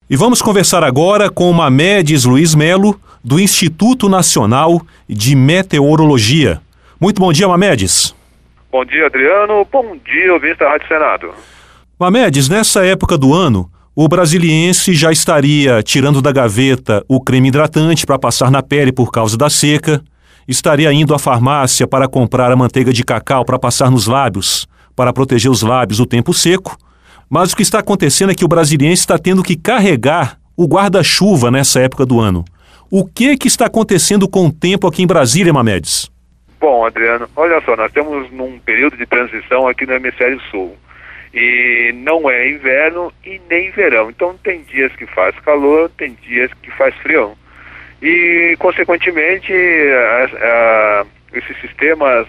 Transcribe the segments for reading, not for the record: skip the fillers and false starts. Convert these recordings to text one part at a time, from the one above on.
E vamos conversar agora com o Mamedes Luiz Melo, do Instituto Nacional de Meteorologia. Muito bom dia, Mamedes. Bom dia, Adriano. Bom dia, ouvintes da Rádio Senado. Mamedes, nessa época do ano, o brasiliense já estaria tirando da gaveta o creme hidratante para passar na pele por causa da seca, estaria indo à farmácia para comprar a manteiga de cacau para passar nos lábios, para proteger os lábios do tempo seco. Mas o que está acontecendo é que o brasiliense está tendo que carregar o guarda-chuva nessa época do ano. O que está acontecendo com o tempo aqui em Brasília, Mamedes? Bom, Adriano, olha só, nós estamos num período de transição aqui no Hemisfério Sul. E não é inverno e nem verão. Então tem dias que faz calor, tem dias que faz frio. E, consequentemente, esses sistemas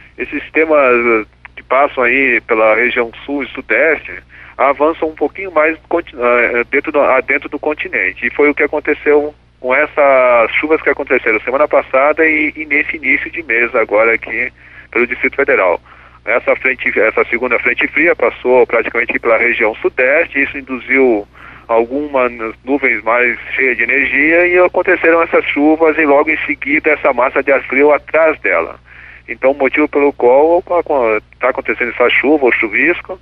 que passam aí pela região sul e sudeste avançam um pouquinho mais dentro do continente. E foi o que aconteceu com essas chuvas que aconteceram semana passada e nesse início de mês agora aqui pelo Distrito Federal. Essa segunda frente fria passou praticamente pela região sudeste, isso induziu algumas nuvens mais cheias de energia e aconteceram essas chuvas e logo em seguida essa massa de ar frio atrás dela. Então, o motivo pelo qual está acontecendo essa chuva, ou chuvisco,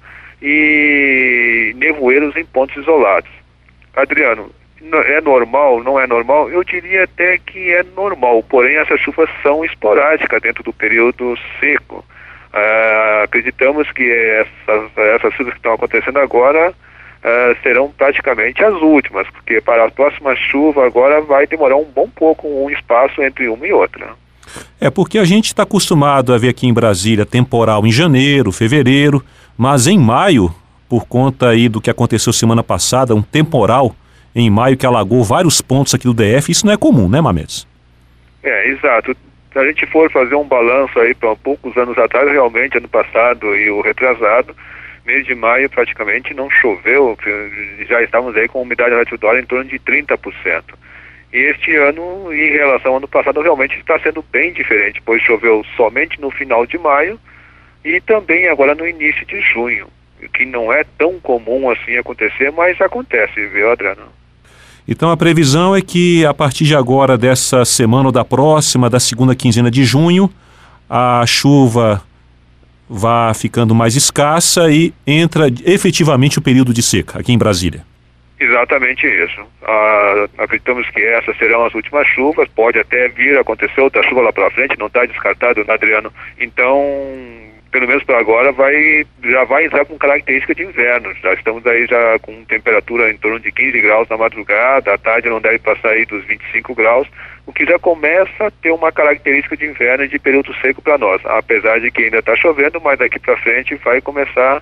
e nevoeiros em pontos isolados. Adriano, é normal, não é normal? Eu diria até que é normal, porém essas chuvas são esporádicas dentro do período seco. Acreditamos que essas chuvas que estão acontecendo agora serão praticamente as últimas, porque para a próxima chuva agora vai demorar um bom pouco, um espaço entre uma e outra. É porque a gente está acostumado a ver aqui em Brasília temporal em janeiro, fevereiro, mas em maio, por conta aí do que aconteceu semana passada, um temporal em maio que alagou vários pontos aqui do DF, isso não é comum, né, Mamedes? Exato. Se a gente for fazer um balanço aí para poucos anos atrás, realmente, ano passado e o retrasado, mês de maio praticamente não choveu, já estávamos aí com umidade relativa do ar em torno de 30%. E este ano, em relação ao ano passado, realmente está sendo bem diferente, pois choveu somente no final de maio e também agora no início de junho, que não é tão comum assim acontecer, mas acontece, viu, Adriano? Então a previsão é que a partir de agora, dessa semana ou da próxima, da segunda quinzena de junho, a chuva vá ficando mais escassa e entra efetivamente o período de seca aqui em Brasília. Exatamente isso. Acreditamos que essas serão as últimas chuvas, pode até vir a acontecer outra chuva lá para frente, não está descartado, Adriano. Então, pelo menos para agora, já vai entrar com característica de inverno. Já estamos aí já com temperatura em torno de 15 graus na madrugada, à tarde não deve passar aí dos 25 graus, o que já começa a ter uma característica de inverno e de período seco para nós. Apesar de que ainda está chovendo, mas daqui para frente vai começar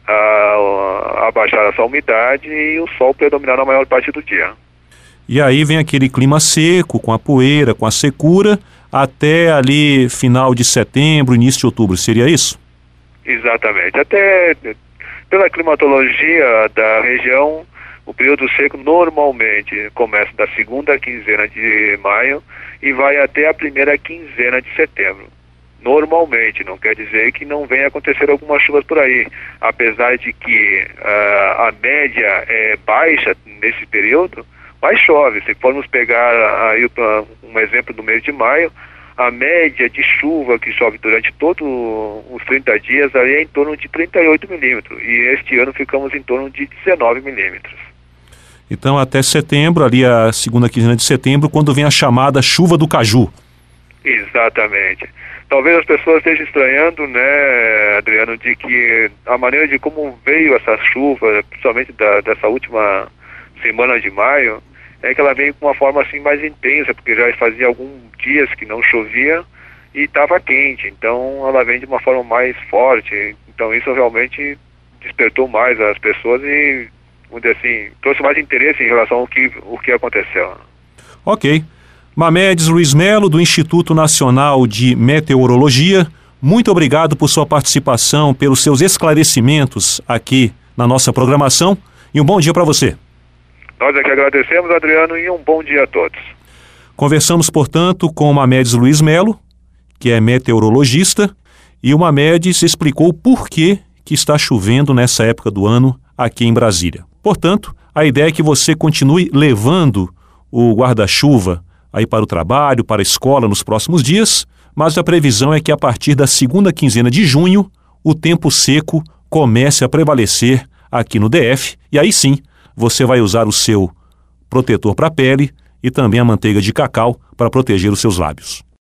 a baixar essa umidade e o sol predominar na maior parte do dia. E aí vem aquele clima seco, com a poeira, com a secura, até ali final de setembro, início de outubro, seria isso? Exatamente. Até pela climatologia da região, o período seco normalmente começa da segunda quinzena de maio e vai até a primeira quinzena de setembro. Normalmente, não quer dizer que não venha acontecer algumas chuvas por aí, apesar de que a média é baixa nesse período, mas chove. Se formos pegar aí um exemplo do mês de maio, a média de chuva que chove durante todos os 30 dias aí é em torno de 38 milímetros, e este ano ficamos em torno de 19 milímetros. Então até setembro, ali a segunda quinzena de setembro, quando vem a chamada chuva do caju. Exatamente. Talvez as pessoas estejam estranhando, né, Adriano, de que a maneira de como veio essa chuva, principalmente dessa última semana de maio, é que ela veio com uma forma assim mais intensa, porque já fazia alguns dias que não chovia e estava quente, então ela vem de uma forma mais forte. Então isso realmente despertou mais as pessoas e, vamos dizer assim, trouxe mais interesse em relação ao que aconteceu. Ok. Mamedes Luiz Melo, do Instituto Nacional de Meteorologia, muito obrigado por sua participação, pelos seus esclarecimentos aqui na nossa programação, e um bom dia para você. Nós é que agradecemos, Adriano, e um bom dia a todos. Conversamos, portanto, com o Mamedes Luiz Melo, que é meteorologista, e o Mamedes explicou por que está chovendo nessa época do ano aqui em Brasília. Portanto, A ideia é que você continue levando o guarda-chuva aí para o trabalho, para a escola nos próximos dias, mas a previsão é que a partir da segunda quinzena de junho, o tempo seco comece a prevalecer aqui no DF, e aí sim, você vai usar o seu protetor para a pele e também a manteiga de cacau para proteger os seus lábios.